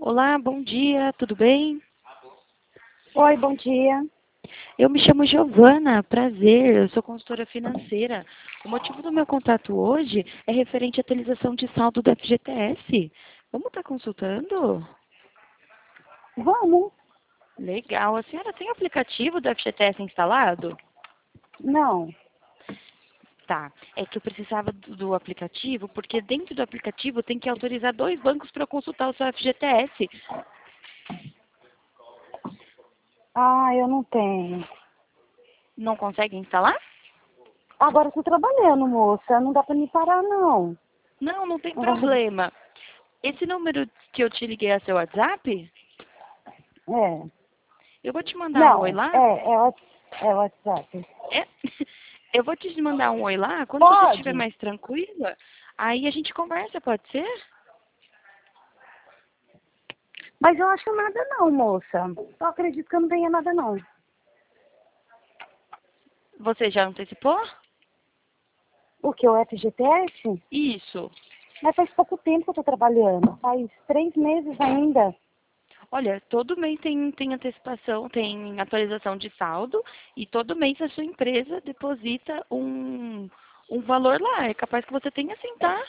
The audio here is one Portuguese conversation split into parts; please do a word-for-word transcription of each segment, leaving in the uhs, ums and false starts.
Olá, bom dia, tudo bem? Oi, bom dia. Eu me chamo Giovana, prazer, eu sou consultora financeira. O motivo do meu contato hoje é referente à atualização de saldo do F G T S. Vamos estar consultando? Vamos? Legal. A senhora tem o aplicativo do F G T S instalado? Não. Tá. É que eu precisava do, do aplicativo, porque dentro do aplicativo tem que autorizar dois bancos para eu consultar o seu F G T S. Ah, eu não tenho. Não consegue instalar? Agora eu tô trabalhando, moça. Não dá pra me parar, não. Não, não tem Agora- problema. Esse número que eu te liguei é seu WhatsApp? É. Eu vou te mandar um oi Não, lá. é, é, o- é o WhatsApp. É. Eu vou te mandar um oi lá. Quando você estiver Pode, mais tranquila, aí a gente conversa, pode ser? mas eu acho nada não, moça. Eu acredito que eu não tenha nada não. Você já antecipou? O que, o F G T S? Isso. Mas faz pouco tempo que eu tô trabalhando. Faz três meses ainda. Olha, todo mês tem, tem antecipação, tem atualização de saldo e todo mês a sua empresa deposita um, um valor lá. É capaz que você tenha sim, tá?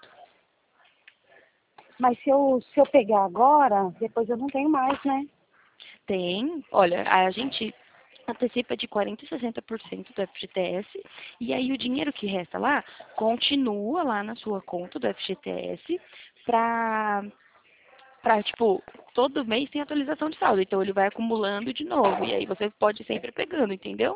Mas se eu, se eu pegar agora, depois eu não tenho mais, né? Tem. Olha, a gente antecipa de quarenta por cento a sessenta por cento do F G T S e aí o dinheiro que resta lá continua lá na sua conta do F G T S para para tipo, todo mês tem atualização de saldo, então ele vai acumulando de novo e aí você pode ir sempre pegando, entendeu?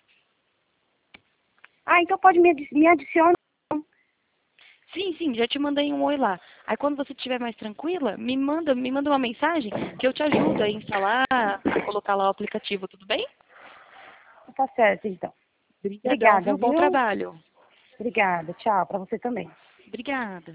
Ah, então pode me, adi- me adicionar. Sim, sim, já te mandei um oi lá. Aí quando você estiver mais tranquila, me manda, me manda uma mensagem que eu te ajudo a instalar, a colocar lá o aplicativo, tudo bem? Tá certo, então. Obrigadão, Obrigada, viu? Bom viu? trabalho. Obrigada. Tchau, para você também. Obrigada.